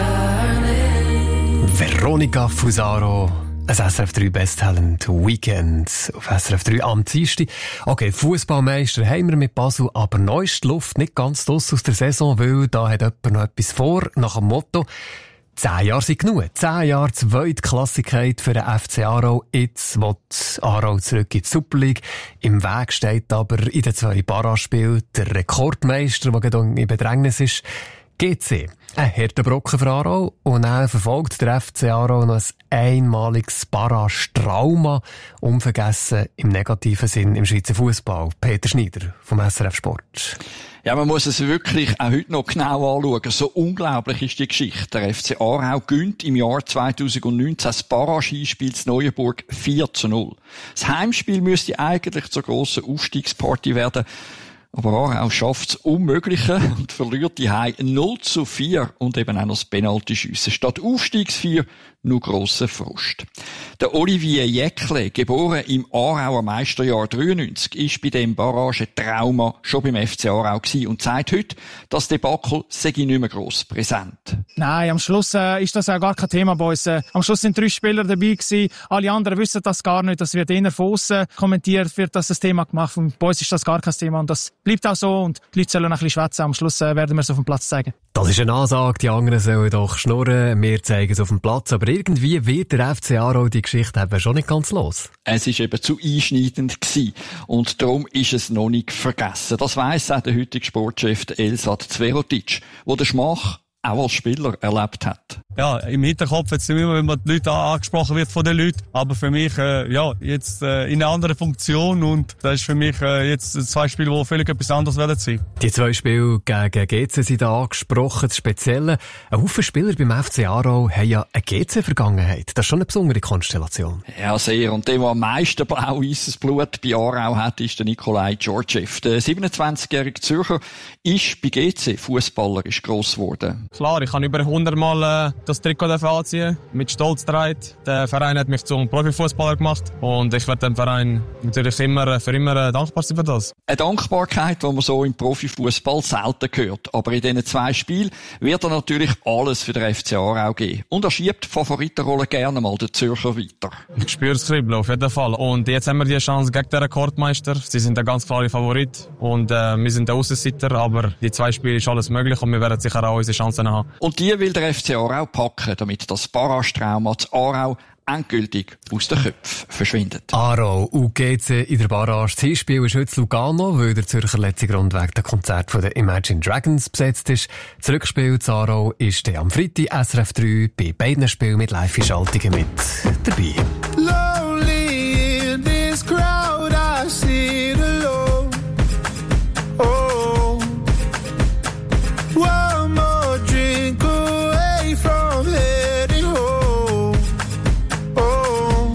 darling. Veronica Fusaro, ein S R F drei Best-Talent Weekend auf S R F drei am Dienstag. Okay, Fußballmeister haben wir mit Basel, aber neu ist die Luft nicht ganz draus aus der Saison, weil da hat jemand noch etwas vor, nach dem Motto: Zehn Jahre sind genug. Zehn Jahre Zweitklassigkeit für den F C Aarau. Jetzt will Aarau zurück in die Super League. Im Weg steht aber in den zwei Barragespielen der Rekordmeister, der gerade in Bedrängnis ist, G C. Ein harter Brocken für Aarau. Und dann verfolgt der F C Aarau noch ein einmaliges Barrage-Trauma. Unvergessen im negativen Sinn im Schweizer Fußball. Peter Schneider vom S R F Sport. Ja, man muss es wirklich auch heute noch genau anschauen. So unglaublich ist die Geschichte. Der F C Aarau gönnt im Jahr zweitausendneunzehn das Barrage-Einspiel zu Neuenburg vier zu null. Das Heimspiel müsste eigentlich zur grossen Aufstiegsparty werden. Aber Aarau schafft das Unmögliche und verliert die Heim null zu vier und eben auch noch das Penaltyschiessen. Statt Aufstiegsvier nur grosser Frust. Der Olivier Jäckle, geboren im Aarauer Meisterjahr dreiundneunzig, ist bei dem Barrage-Trauma schon beim F C Aarau gewesen und sagt heute, das Debakel sei nicht mehr gross präsent. Nein, am Schluss äh, ist das auch gar kein Thema bei uns. Äh, am Schluss sind drei Spieler dabei gewesen. Alle anderen wissen das gar nicht. Das wird eher von aussen kommentiert, wird das ein Thema gemacht. Und bei uns ist das gar kein Thema und das bleibt auch so und die Leute sollen ein bisschen schwätzen. Am Schluss äh, werden wir es auf dem Platz zeigen. Das ist eine Ansage, die anderen sollen doch schnurren, wir zeigen es auf dem Platz, aber irgendwie wird der F C Aarau die Geschichte eben schon nicht ganz los. Es ist eben zu einschneidend gewesen und darum ist es noch nicht vergessen. Das weiss auch der heutige Sportchef Elsat Zverotic, der den Schmach auch als Spieler erlebt hat. Ja, im Hinterkopf jetzt immer, wenn man die Leute angesprochen wird von den Leuten. Aber für mich, äh, ja, jetzt äh, in einer anderen Funktion und das ist für mich äh, jetzt zwei Spiele, die völlig etwas anderes werden sein. Die zwei Spiele gegen G C sind angesprochen. Das Spezielle, ein Haufen Spieler beim F C Aarau haben ja eine G C-Vergangenheit. Das ist schon eine besondere Konstellation. Ja, sehr. Und der, der am meisten blau-weisses Blut bei Aarau hat, ist der Nikolai Georgiev. Der siebenundzwanzigjährige Zürcher ist bei G C fußballerisch gross geworden. Klar, ich habe über hundert Mal äh, das Trikot anziehen, mit Stolz getragen. Der Verein hat mich zum Profifußballer gemacht und ich werde dem Verein natürlich immer, für immer dankbar sein für das. Eine Dankbarkeit, die man so im Profifußball selten hört. Aber in diesen zwei Spielen wird er natürlich alles für den F C Aarau geben. Und er schiebt die Favoritenrolle gerne mal den Zürcher weiter. Ich spüre das Kribbeln auf jeden Fall. Und jetzt haben wir die Chance gegen den Rekordmeister. Sie sind der ganz klare Favorit und äh, wir sind der Aussenseiter, aber die zwei Spiele ist alles möglich und wir werden sicher auch unsere Chancen haben. Und die will der F C Aarau packen, damit das Barrage-Trauma zu Aarau endgültig aus den Köpfen verschwindet. Aarau U G C in der Barrage. Das Hinspiel ist heute Lugano, weil der Zürcher letzte Grund wegen der Konzert von den Imagine Dragons besetzt ist. Das Rückspiel zu Aarau ist der am Freitag S R F drei bei beiden Spielen mit Live-Schaltungen mit dabei. Lonely in this crowd, I sit alone. Oh, one more drink away from heading home. Oh,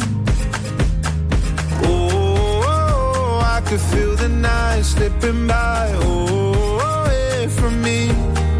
oh, I could feel the night slipping by. Oh, away from me.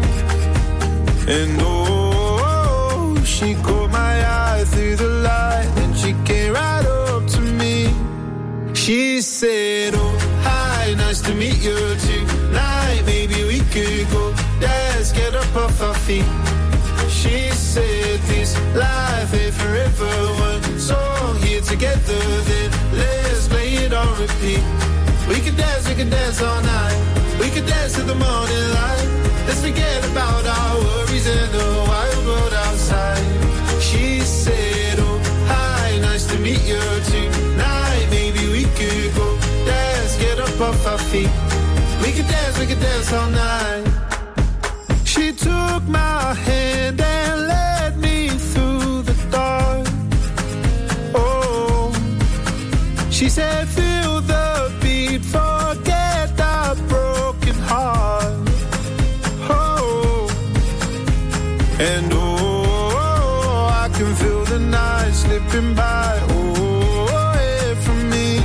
And oh, she caught my eye through the light and she came right up to me. She said, oh, hi, nice to meet you tonight. Maybe we could go dance, get up off our feet. She said, this life ain't forever. One song here together, then let's play it on repeat. We could dance, we could dance all night. We could dance to the morning light. Let's forget about our worries and the wild world outside. She said, oh, hi, nice to meet you tonight. Maybe we could go dance, get up off our feet. We could dance, we could dance all night. She took my hand and led me through the dark. Oh, she said, feel the beat, forget the broken heart. Oh, and oh, I can feel the night slipping by. Oh, away from me.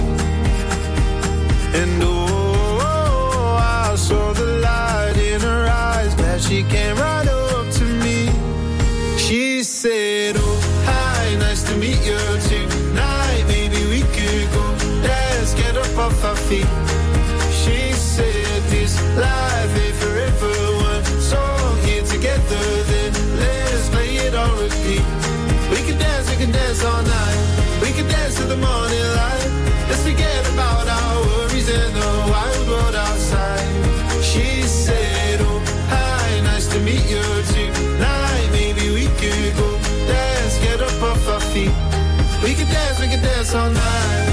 And oh, I saw the light in her eyes. Glad she came right up to me. She said, oh, hi, nice to meet you tonight. Maybe we could go dance, get up off our feet. She said, this life ain't forever. One song here together, then let's play it on repeat. We can dance, we can dance all night. We can dance to the morning light. Let's forget about our worries and the wild world outside. She said, oh, hi, nice to meet you tonight. Maybe we could go dance, get up off our feet. We can dance, we can dance all night.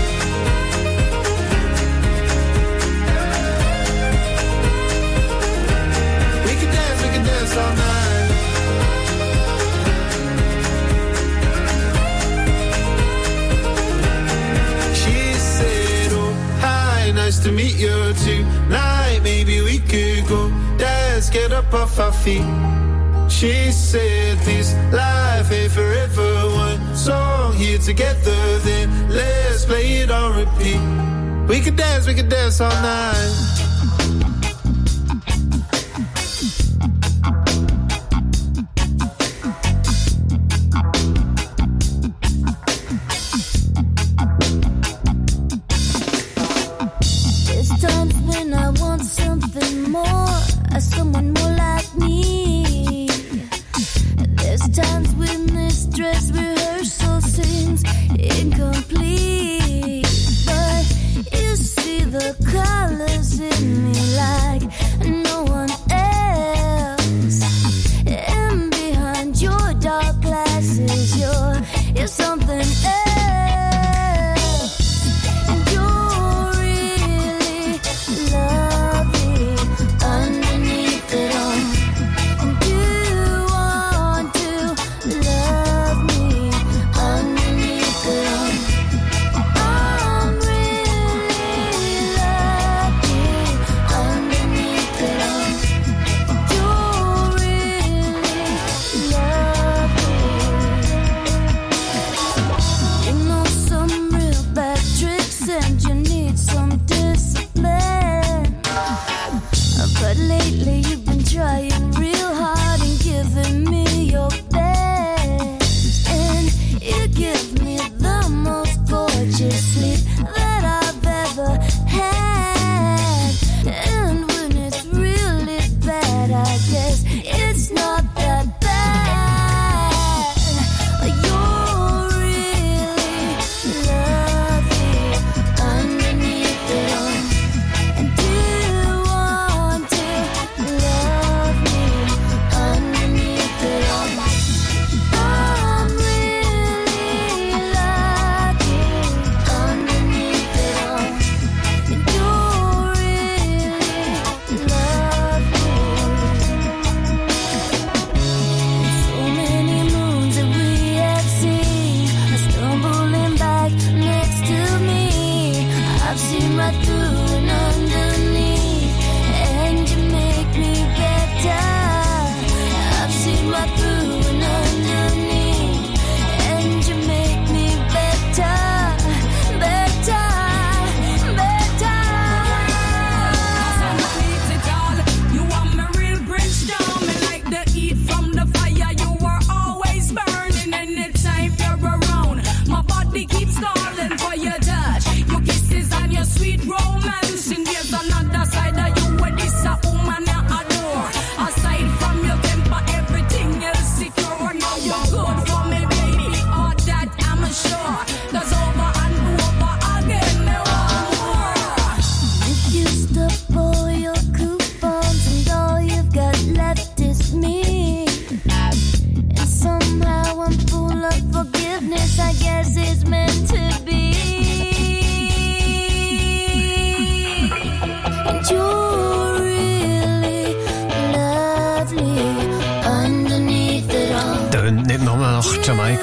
We can dance, we can dance all night. She said, oh, hi, nice to meet you tonight. Maybe we could go dance, get up off our feet. She said, this life ain't forever. One song here together, then let's play it on repeat. We could dance, we could dance all night. Someone more like me. There's times when this dress rehearsal seems incomplete, but you see the colors in me like no one else. And behind your dark glasses, you're, you're something else. And you're really lovely.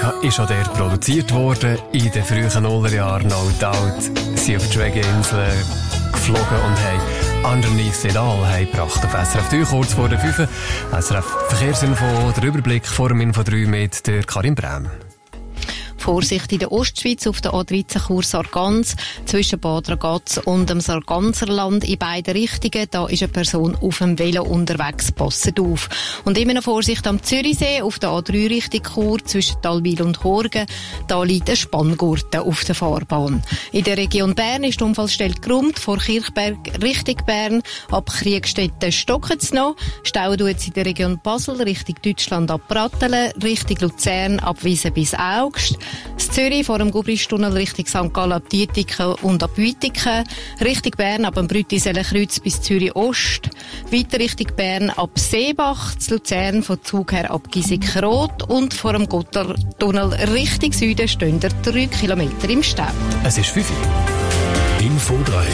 ist auch dort produziert worden. In den frühen Nullerjahren, no doubt, sind auf die Reggae-Insel geflogen und haben Underneath It All gebracht auf S R F drei, kurz vor der fünf. S R F Verkehrsinfo, der Überblick vor dem Info drei mit der Karin Brem. Vorsicht in der Ostschweiz auf der A dreizehn Chur Sargans zwischen Bad Ragaz und dem Sarganserland in beide Richtungen. Da ist eine Person auf dem Velo unterwegs. Passet auf. Und immer noch Vorsicht am Zürichsee auf der A drei Richtung Chur zwischen Talwil und Horgen. Da liegt ein Spanngurten auf der Fahrbahn. In der Region Bern ist die Unfallstelle geräumt, vor Kirchberg Richtung Bern. Ab Kriegstetten stocken es noch. Stauen tut es in der Region Basel Richtung Deutschland ab Brattelen, Richtung Luzern ab Wiesen bis Augst. Das Zürich vor dem Gubristunnel Richtung Sankt Gallen ab Dietiken und ab Wütiken. Richtung Bern ab dem Brütiseelenkreuz bis Zürich Ost. Weiter Richtung Bern ab Seebach. Das Luzern von Zug her ab Giesick-Roth. Und vor dem Gotthardtunnel Richtung Süden stehen drei Kilometer im Stau. Es ist fünf Uhr. Info drei.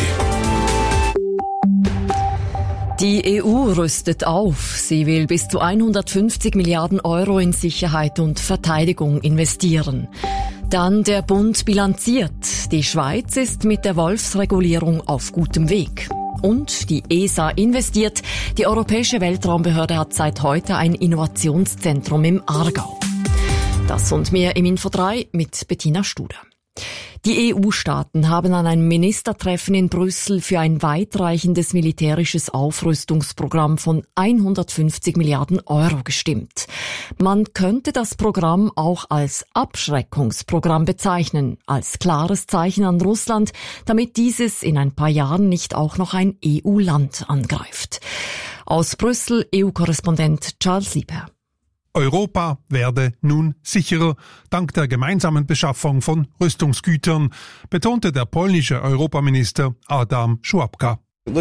Die E U rüstet auf. Sie will bis zu hundertfünfzig Milliarden Euro in Sicherheit und Verteidigung investieren. Dann der Bund bilanziert. Die Schweiz ist mit der Wolfsregulierung auf gutem Weg. Und die E S A investiert. Die Europäische Weltraumbehörde hat seit heute ein Innovationszentrum im Aargau. Das und mehr im Info drei mit Bettina Studer. Die E U-Staaten haben an einem Ministertreffen in Brüssel für ein weitreichendes militärisches Aufrüstungsprogramm von hundertfünfzig Milliarden Euro gestimmt. Man könnte das Programm auch als Abschreckungsprogramm bezeichnen, als klares Zeichen an Russland, damit dieses in ein paar Jahren nicht auch noch ein E U-Land angreift. Aus Brüssel E U-Korrespondent Charles Lieber. Europa werde nun sicherer dank der gemeinsamen Beschaffung von Rüstungsgütern, betonte der polnische Europaminister Adam Szłapka.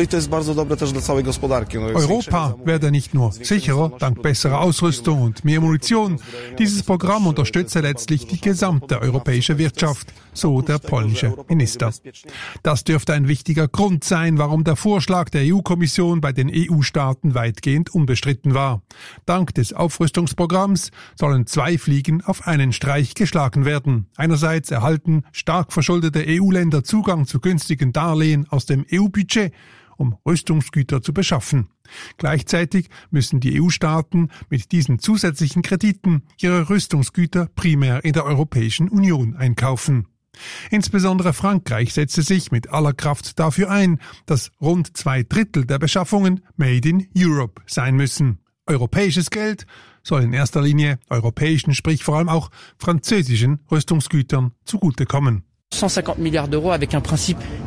Europa werde nicht nur sicherer dank besserer Ausrüstung und mehr Munition. Dieses Programm unterstütze letztlich die gesamte europäische Wirtschaft, so der polnische Minister. Das dürfte ein wichtiger Grund sein, warum der Vorschlag der E U-Kommission bei den E U-Staaten weitgehend unbestritten war. Dank des Aufrüstungsprogramms sollen zwei Fliegen auf einen Streich geschlagen werden. Einerseits erhalten stark verschuldete E U-Länder Zugang zu günstigen Darlehen aus dem E U-Budget, um Rüstungsgüter zu beschaffen. Gleichzeitig müssen die E U-Staaten mit diesen zusätzlichen Krediten ihre Rüstungsgüter primär in der Europäischen Union einkaufen. Insbesondere Frankreich setzte sich mit aller Kraft dafür ein, dass rund zwei Drittel der Beschaffungen Made in Europe sein müssen. Europäisches Geld soll in erster Linie europäischen, sprich vor allem auch französischen Rüstungsgütern zugutekommen. cent cinquante milliards d'euros avec un principe